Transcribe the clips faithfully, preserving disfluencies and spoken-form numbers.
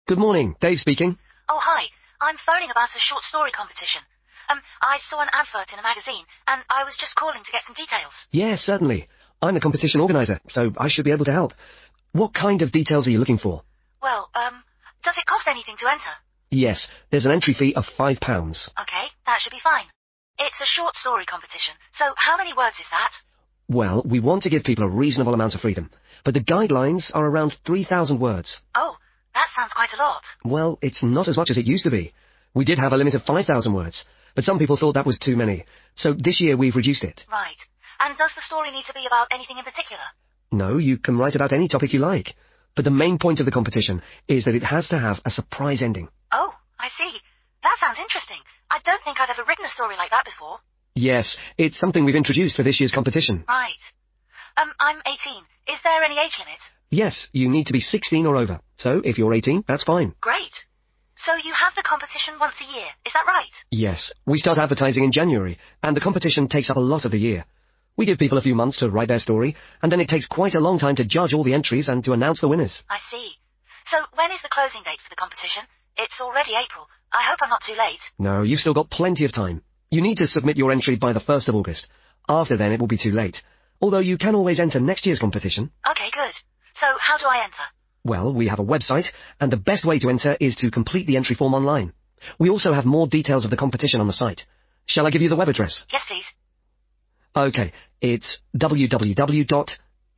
Good morning. Dave speaking. Oh, hi. I'm phoning about a short story competition. Um, I saw an advert in a magazine, and I was just calling to get some details. Yes, certainly. I'm the competition organizer, so I should be able to help. What kind of details are you looking for? Well, um, does it cost anything to enter? Yes, there's an entry fee of five pounds. Okay, that should be fine. It's a short story competition, so how many words is that? Well, we want to give people a reasonable amount of freedom, but the guidelines are around three thousand words. Oh, that sounds quite a lot. Well, it's not as much as it used to be. We did have a limit of five thousand words, but some people thought that was too many, so this year we've reduced it. Right. And does the story need to be about anything in particular? No, you can write about any topic you like, but the main point of the competition is that it has to have a surprise ending. Oh, I see. That sounds interesting. I don't think I've ever written a story like that before. Yes, it's something we've introduced for this year's competition. Right. Um, I'm eighteen. Is there any age limit? Yes, you need to be sixteen or over, so if you're eighteen, that's fine. Great. So you have the competition once a year, is that right? Yes, we start advertising in January, and the competition takes up a lot of the year. We give people a few months to write their story, and then it takes quite a long time to judge all the entries and to announce the winners. I see. So when is the closing date for the competition? It's already April. I hope I'm not too late. No, you've still got plenty of time. You need to submit your entry by the first of August. After then, it will be too late. Although you can always enter next year's competition. Okay, good. So how do I enter? Well, we have a website, and the best way to enter is to complete the entry form online. We also have more details of the competition on the site. Shall I give you the web address? Yes, please. Okay, it's w w w dot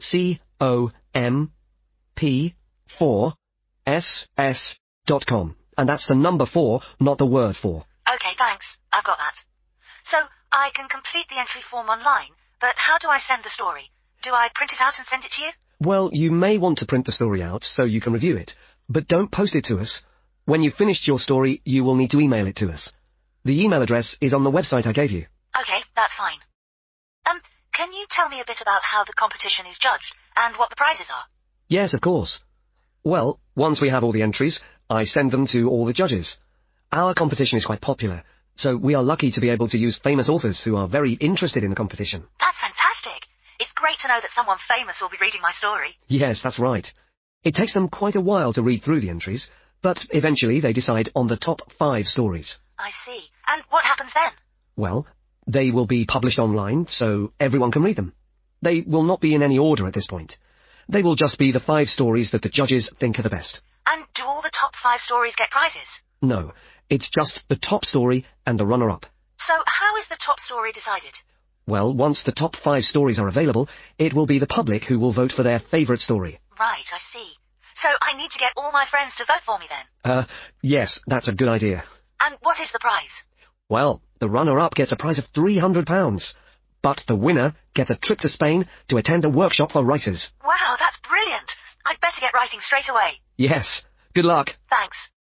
comp four s s dot com. And that's the number four, not the word four. Okay, thanks. I've got that. So I can complete the entry form online, but how do I send the story? Do I print it out and send it to you? Well, you may want to print the story out so you can review it, but don't post it to us. When you've finished your story, you will need to email it to us. The email address is on the website I gave you. Okay, that's fine. Um, can you tell me a bit about how the competition is judged and what the prizes are? Yes, of course. Well, once we have all the entries, I send them to all the judges. Our competition is quite popular, so we are lucky to be able to use famous authors who are very interested in the competition. That's fantastic. It's great to know that someone famous will be reading my story. Yes, that's right. It takes them quite a while to read through the entries, but eventually they decide on the top five stories. I see. And what happens then? Well, they will be published online, so everyone can read them. They will not be in any order at this point. They will just be the five stories that the judges think are the best. And do all the top five stories get prizes? No, it's just the top story and the runner-up. So how is the top story decided? Well, once the top five stories are available, it will be the public who will vote for their favourite story. Right, I see. So I need to get all my friends to vote for me then? Uh, yes, that's a good idea. And what is the prize? Well, the runner-up gets a prize of three hundred pounds. But the winner gets a trip to Spain to attend a workshop for writers. Wow, that's brilliant. I'd better get writing straight away. Yes. Good luck. Thanks.